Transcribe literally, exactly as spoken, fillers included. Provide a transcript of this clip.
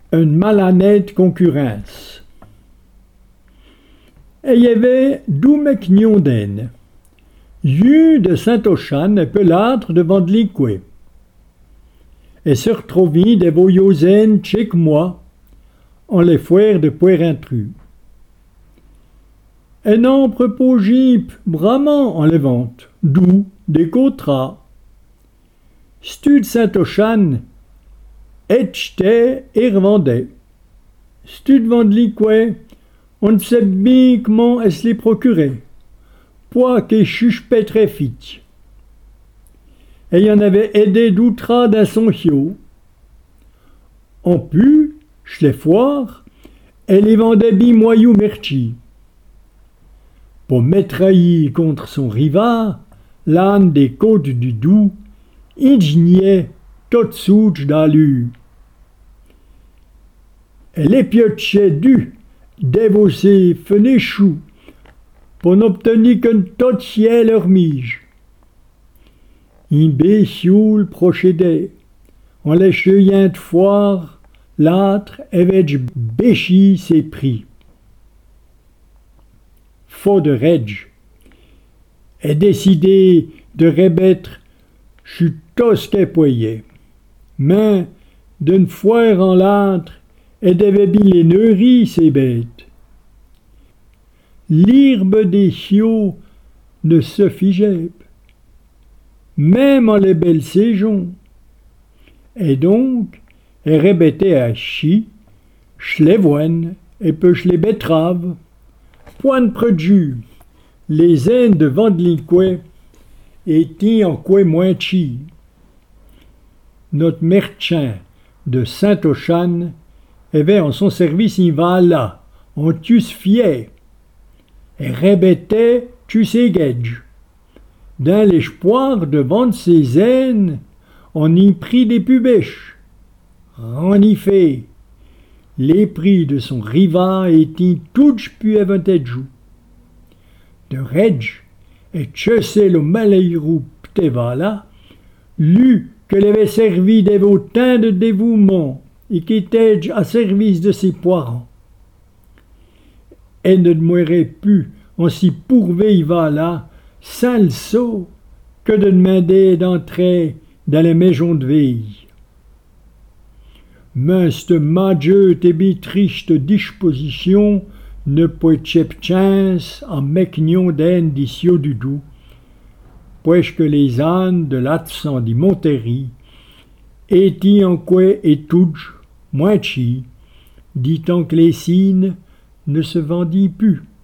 une malhonnête concurrence. Et il y avait Doumecgnondaine, Yu de Saint-Ochan et pelâtre de Vandlicoué. Et se retrouvit des voyosen tchèque moi, en les foires de Poirintru. Et non propos jeep, bramant en les ventes, d'où des côtras. Stud Saint-Ochan, etchete et revendait. Stud Vandlicoué, on ne sait bien comment est-ce les procurer. Pois qu'est chuchpet très fit. Et y en avait aidé d'outra dans son chio. On put, je les foire, et les vendait bimoyou merchi. Pour m'étrailler contre son rivard, l'âne des côtes du Doubs, ingniait tot souche d'alu. Et les piochait du, dévossé fenéchou, pour n'obtenir qu'un tot ciel leur mige. Un bécioul procédait, en les cheyins de foire, l'âtre avait béchi ses prix. Faux de Redge, est décidé de remettre chutos qu'époyé, mais d'une foire en l'âtre, et devait bien les neuris ces bêtes. L'herbe des chiots ne se figeait, même en les belles saisons, et donc, elle rébêtait à chi, ch'lévoine et peuche les betteraves. Point de préjus, les haines de Vandlicoué étaient en quoi moins chi. Notre merchant de Saint-Ochan avait en son service un vala, en tus fier, et rébêtait tus égedge. Dans l'espoir de vendre ses haines, on y prit des pubèches. En effet, les prix de son rival étaient tous plus avantageux. De Redge et Tchessé le Malayrou Ptevala, lut que l'avait servi des autant de dévouement et qui était à service de ses parents. Elle ne demeurait plus en si pourveille là, sans le saut, que de demander d'entrer dans les maisons de veille. Mais cette majeure et bien triste disposition ne peut chance en Mecgnondaine d'ici du Doubs, puisque les ânes de l'Atsan di Montéry étaient en quoi et touch, moins chi, dit-on que les signes ne se vendit plus.